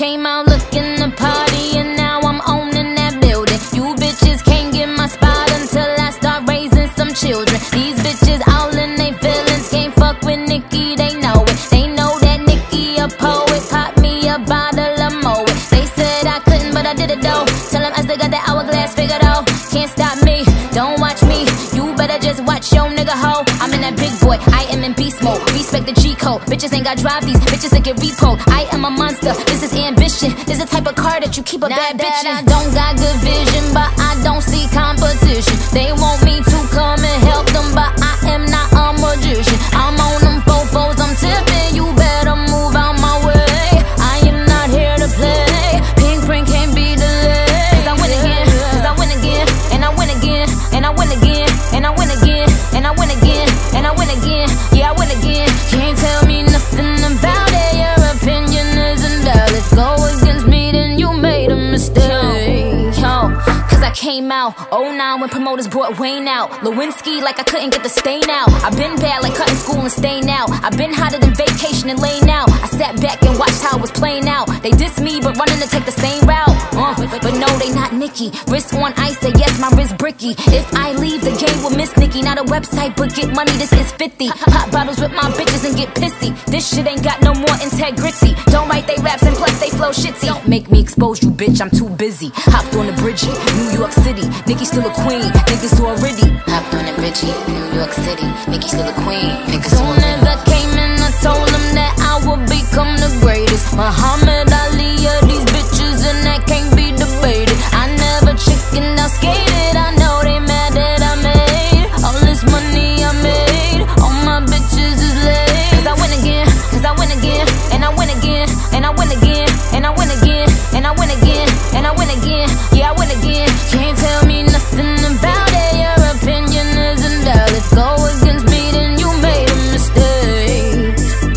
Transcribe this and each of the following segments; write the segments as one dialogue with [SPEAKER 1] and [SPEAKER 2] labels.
[SPEAKER 1] came out looking to party, and now I'm owning that building. You bitches can't get my spot until I start raising some children. These bitches all in they feelings, can't fuck with Nicki, they know it. They know that Nicki a poet, pop me a bottle of Moet. They said I couldn't, but I did it though. Tell them I still got that hourglass figured out. Can't stop me, don't watch me, you better just watch your nigga hoe. I'm in that big boy, I am in beast mode. Respect the G code, bitches ain't got drive these, bitches that get repoed. I am a monster, this is ambition. This is the type of car that you keep a bad bitch in. I don't got good vision, but I don't see competition. They want me to come and help them, but I am not a magician. I'm on them fofos, I'm tipping, you better move out my way. I am not here to play, pink print can't be delayed. Cause I win again, cause I win again, and I win again, and I win again, and I win again, and I win again, and I win again, yeah I win again. Can't tell me nothing about it, your opinion isn't valid. Go against me, then you made a mistake. Yo, cause I came out 09 when promoters brought Wayne out. Lewinsky like I couldn't get the stain out. I've been bad like cutting school and staying out. I've been hotter than vacation and laying out. I sat back and watched how it was playing out. They diss me but running to take the same route. But no, they not Nicki. Wrist on ice, say yes, my wrist bricky. If I leave the game with Miss Nicki, not a website but get money, this is 50. Pop bottles with my bitches and get pissy. This shit ain't got no more integrity. Don't write they raps and plus they flow shitty. Don't make me expose you, bitch, I'm too busy. Hopped on the Bridgie, New York City. Nicki still a queen, niggas already. Hopped on the Bridgie, New York City. Nicki still a queen, niggas already. Soon as I came in, I told them that I would become the greatest. Muhammad Ali of these bitches, and that can't be debated. I never chickened out, skated. I know they mad that I made all this money I made. All my bitches is laid. Cause I win again, cause I win again, and I win again, and I win again, and I win again, and I win again, and I win again, yeah I win again. Can't tell me nothing about it, your opinion isn't valid. Go against me, then you made a mistake.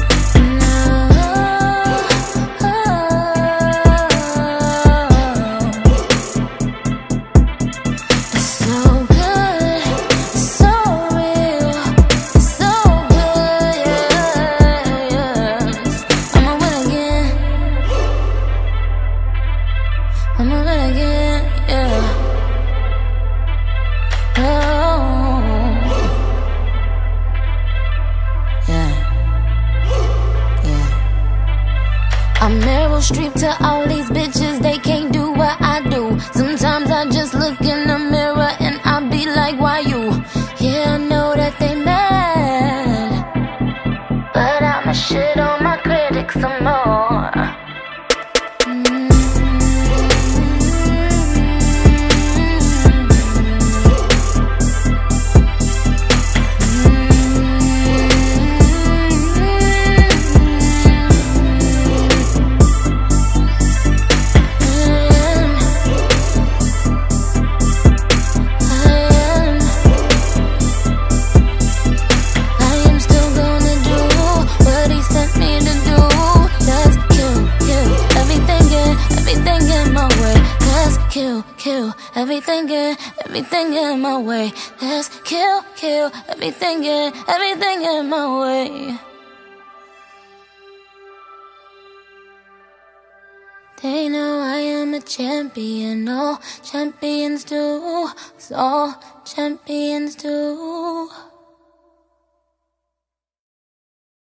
[SPEAKER 1] It's so good, it's so real, it's so good, yes. I'ma win again, I'ma win again, yeah. Oh, yeah, yeah. I'm Meryl Streep to all these bitches, they can't do what I do. Sometimes I just look in the mirror and I be like, why you? Yeah, I know that they mad, but I'ma shit on my critics some more. Kill everything in my way. Let's kill everything in my way. They know I am a champion, all champions do, so all champions do.